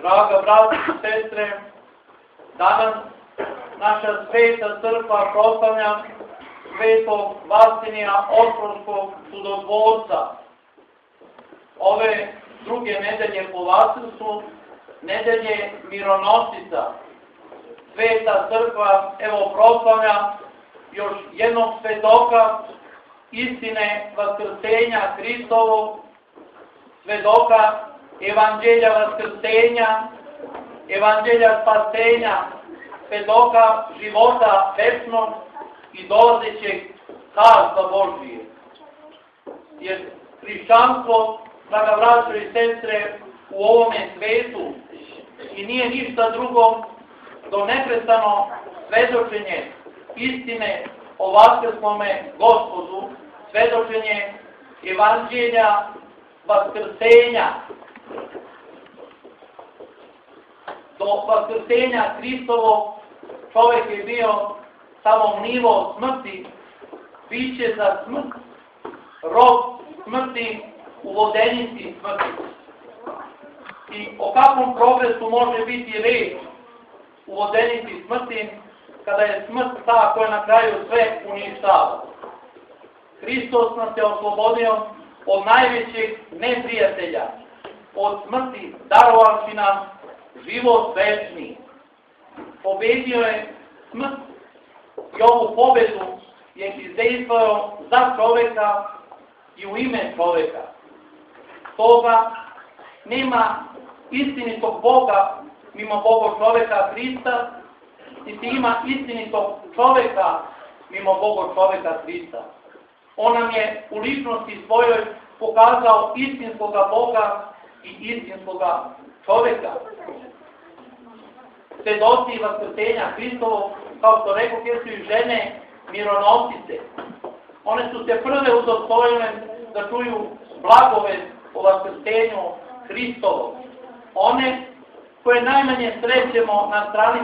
Draga braća i sestre, danas naša sveta crkva proslavlja svetog Vasilija Ostroškog čudotvorca. Ove druge nedelje po Vasilstvu, nedelje mironosica. Sveta crkva evo proslavlja još jednog svedoka istine vaskrsenja Hristovog, svedoka evanđelja vaskrsenja, evanđelja spasenja, svedoka života večnog i dolazećeg carstva Božije. Jer hrišćanstvo, draga braćo i sestre, u ovome svetu i nije ništa drugo do neprestano svedočenje istine o vaskrslome Gospodu, svedočenje evanđelja vaskrsenja. Do vaskrsenja Hristovog čovjek je bio samo nivo smrti, biće za smrt, rob smrti u vodenici smrti. I o kakvom progresu može biti reč u vodenici smrti, kada je smrt ta koja na kraju sve uništava. Hristos nas je oslobodio od najvećeg neprijatelja, od smrti, darovavši nam život večni. Pobedio je smrt i ovu pobedu je izdejstvao za čoveka i u ime čoveka. Stoga nema istinitog Boga mimo Boga čoveka Hrista, niti ima istinitog čoveka mimo Boga čoveka Hrista. On nam je u ličnosti svojoj pokazao istinskoga Boga i istinskoga čoveka. Svedoci vaskrsenja Hristovog, kao što rekao, jesu i žene mironosice. One su se prve udostojile da čuju blagovest o vaskrsenju Hristovog. One koje najmanje srećemo na strani